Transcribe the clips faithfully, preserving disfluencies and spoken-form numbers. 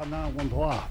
vanavond wat.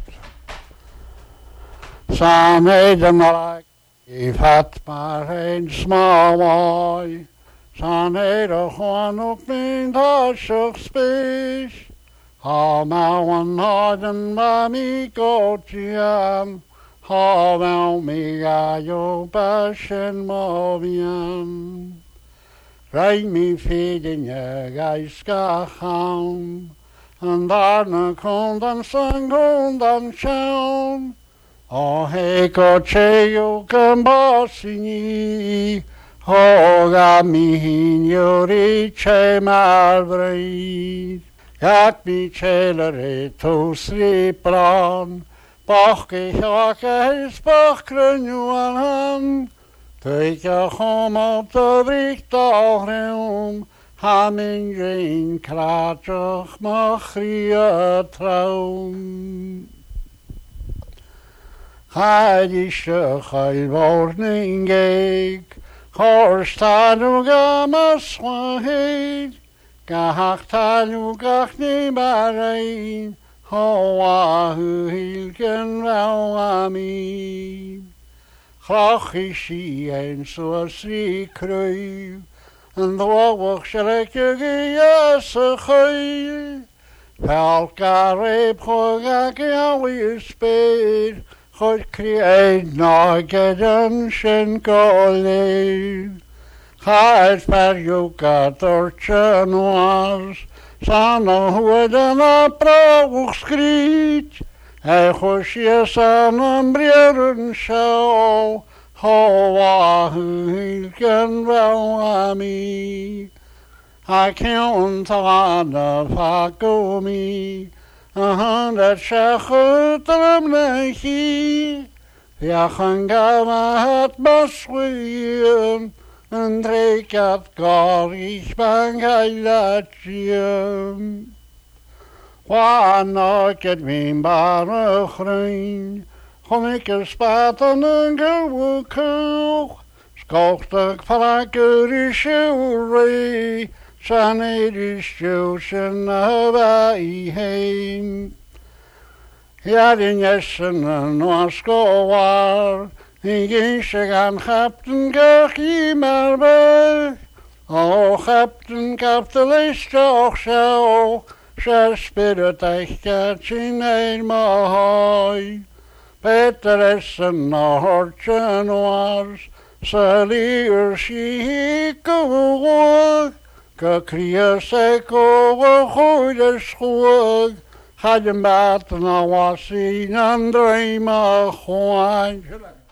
Samen ik, ik had maar een smaai. Samen gewoon ook mijn tasje spees. Hou nou een harden mami goedje. Hou wel mega jo passion movian. Rij me feeden je geest gaan. En daarna komt dan zang komt dan schaam. O he coche yo cambasini. Hoga mi hignori c'è malvrid. Jak mi celere tu sripran. Bach ich auch es bach krönjuan han. Tøyka kom op de Victorium. Han min green kratjach machria traum. Heidische heilworning geek. Horstanuga maswaheid. Gachtanuga nibarein. Hoa hu hilken wel amin. Graag is hij een zoals die kruif. En dwaalweg zal ik je gejassen geil. Welke reep gooi ik jou je speer. Goed kreeg nog een schenkoleer. Ga het per juka tortje noas. Sana hoe dan een prauwig skriet. Hij goosjes aan een breren schouw. Hoa hilken wel aan mij. Hij kan aan de vakomi. En dat zegt hem niet. Ja, gaan gaan het besween. En trek het kar, ik ben geilatje. Wanneer ik het winbare groen, kom ik er spaten en gouden koog. Skochtig vaker is je zijn er is jozen wij heen. Ja, de nessen en waskoar, ik is je gaan kapten kachie maar weg. O, kapten kapitalist ook zo. Ze spirit echt in eenmaal hoi. Beter is een hortje was. Ze liever schieken. Gekrieg ze kogen goede schoeg. Ga je baten al was zien en dreamen gewoon.